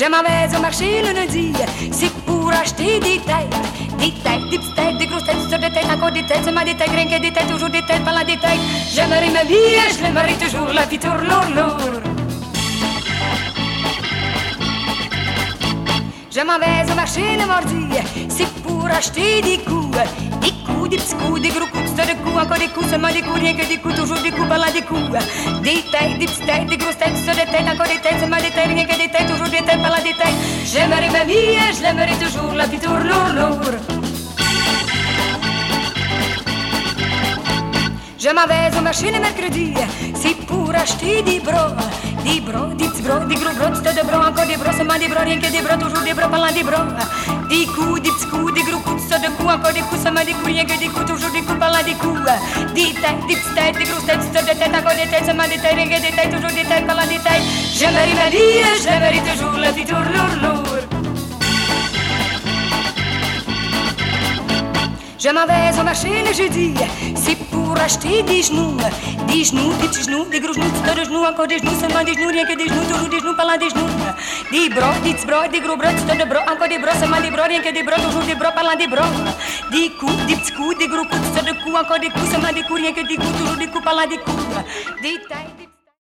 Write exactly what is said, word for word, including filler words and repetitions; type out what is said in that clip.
Je m'en vais au marché le lundi, c'est pour acheter des têtes. Des têtes, des petites têtes, des grosses têtes, sur des têtes, encore des têtes, seulement des têtes, rien que des têtes, toujours des têtes, parlant des têtes. J'aimerais ma vie, je l'aimerais toujours, la vie tourne lourd, lourd. Je m'en vais au marché le mardi, c'est pour acheter des coups. Des coups, des petits coups, des gros coups, des coups, encore des coups, seulement des coups, rien que des coups, toujours des coups, parlant des coups. Des têtes, des petites têtes, des grosses têtes, sur des têtes, encore des têtes, seulement des têtes, rien que des têtes, toujours des têtes, parlant des têtes. J'aimerais ma vie, je l'aimerais toujours, la vie tourne lourd, lourd. Je m'en vais au marché le mercredi, c'est pour acheter des bras. Des bras, des petits bras, des gros bras, des de bras, encore des bras, seulement des bras, rien que des bras, toujours des bras, parlant des bras. Des coups, des petits coups, des gros coups, des de coups, encore des coups, seulement des coups, rien que des coups, toujours des coups, parlant des coups. Des têtes, des petites têtes, des grosses têtes, des de têtes, encore des têtes, seulement des têtes, rien que des têtes, toujours des têtes, parlant des têtes. J'aimerais ma vie, je l'aimerais toujours, la vie tourne lourd, lourd. Je m'en vais au marché le jeudi, c'est pour acheter des genoux. Des genoux, des petits genoux, des gros genoux, des tas de genoux, encore des genoux, seulement des genoux, rien que des genoux, toujours des genoux, parlant des genoux. Des bras, des petits bras, des gros bras, des tas de bras, encore des bras, seulement des bras, rien que des bras, toujours des bras, parlant des bras. Des coups, des petits coups, des gros coups, des tas de coups, encore des coups, seulement des coups, rien que des coups, toujours des coups, parlant des coups. Des têtes, des